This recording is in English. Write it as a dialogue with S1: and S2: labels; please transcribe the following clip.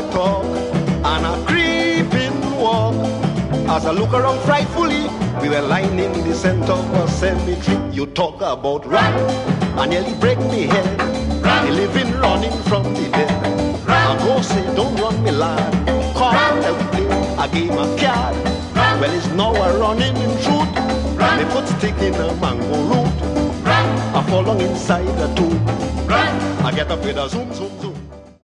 S1: talk and a creeping walk. As I look around frightfully, we were lining the center of a cemetery. You talk about run, and nearly break me head. The living running from the dead. I go say, don't run me lad. Come, let we play a game of card. Well, it's now a running in truth. They put stick in a mango root. I fall along inside the tube. I get up with a zoom, zoom, zoom.